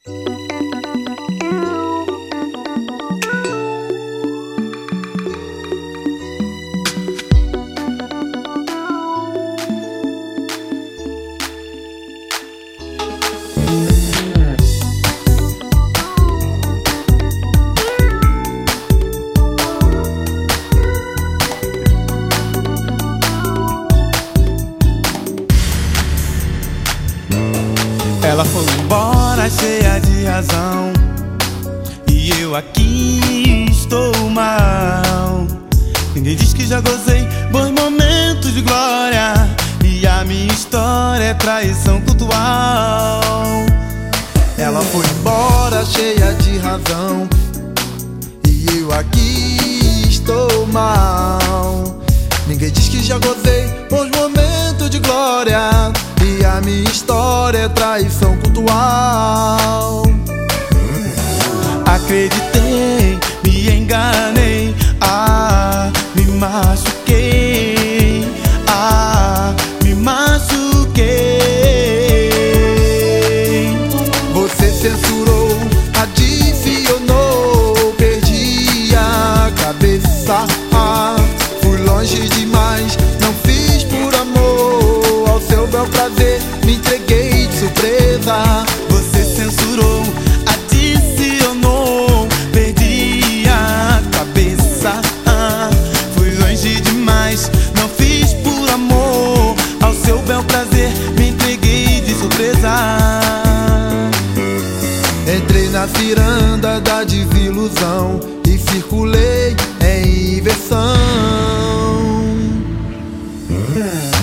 Ela foi embora cheia de razão e eu aqui estou mal. Ninguém diz que já gozei bons momentos de glória e a minha história é traição cultural. Ela foi embora cheia de razão e eu aqui estou mal. Ninguém diz que já gozei bons momentos de glória e a minha história é traição cultural. Acreditei, me enganei, me machuquei, me machuquei. Você censurou, adicionou, perdi a cabeça. Fui longe demais, não fiz por amor. Ao seu bel prazer me entreguei de surpresa. Você censurou, adicionou, perdi a cabeça. Fui longe demais, não fiz por amor. Ao seu bel prazer me entreguei de surpresa. Entrei na ciranda da desilusão e circulei em inversão.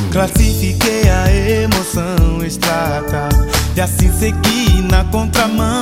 Classifiquei a emoção extrata e assim segui na contramão.